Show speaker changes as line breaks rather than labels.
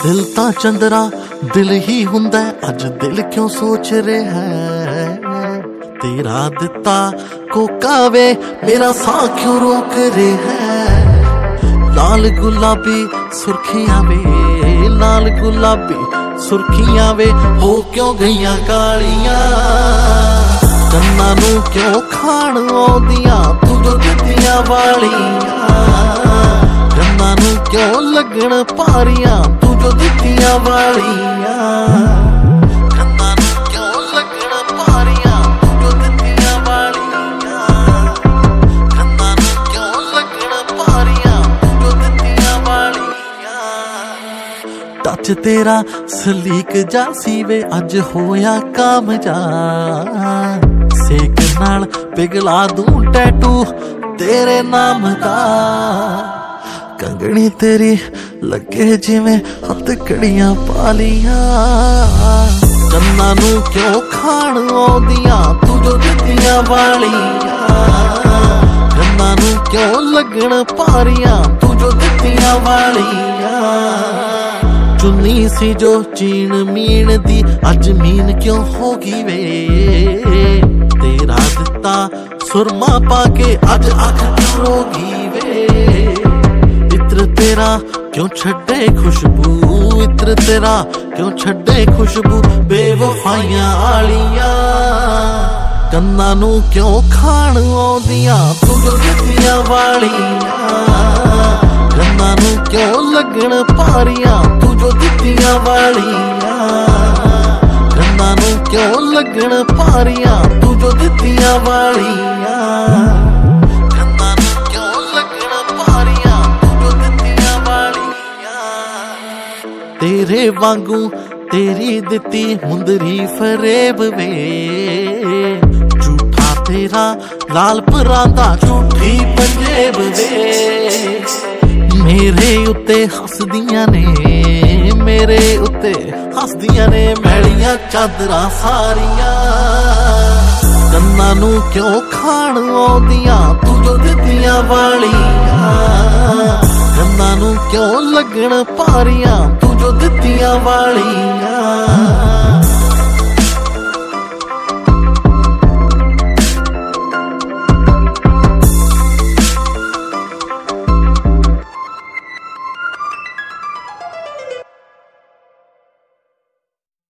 दिल ता चंदरा दिल ही हुंदा अज दिल क्यों सोच रहा है तेरा दिता कोका वे मेरा साह क्यों रोक रहा है लाल गुलाबी सुर्खियां वे लाल गुलाबी सुर्खियां वे हो क्यों गईयां कालियां कन्ना नू क्यों खाण आउंदियां तू जो दित्तियां वालियां कन्ना नू क्यों लगण भारियां तू जो दित्तियां वालियां कन्ना नू क्यों लगण भारियां तू जो दित्तियां वालियां कन्ना नू क्यों लगण भारियां तू जो दित्तियां वालियां टच तेरा सलीक जा सीवे अज होया काम जा सेक नाल पिघला दूं टैटू तेरे नाम दा कंगनी तेरी लगे जिवें हथकड़ियां पालियां कन्ना नू क्यों खाण आउंदियां तू जो दित्तियां वालियां कन्ना नू क्यों लगण भारियां तू जो दित्तियां वालियां चुन्नी सी जो चीन मीन दी अज मीन क्यों होगी वे तेरा दिता सुरमा पाके अज अख क्यों रोगी वे इत्र तेरा क्यों छड्डे खुशबू इत्र तेरा क्यों छड्डे खुशबू बेवफाइयां आलियां कन्ना नू क्यों खाण आउंदियां तू जो दित्तियां वालियां कन्ना नू क्यों लगण भारियां तू जो दित्तियां वालियां कन्ना नू क्यों लगण भारियां तू जो दित्तियां वालियां कन्ना नू क्यों लगण भारियां तू जो दित्तियां वालियां तेरे वांगू तेरी दित्ती मुंदरी फरेब वे झूठा तेरा लाल परांदा झूठी पंजेब वे मेरे उत्ते हसदियां ने मेरे उत्ते हसदियां ने मैलियां चादरां सारियां कन्ना नू क्यों खाण आउंदियां तू जो दित्तियां वालियां कन्ना नू क्यों लगण भारियां तू जो दित्तियां वालियां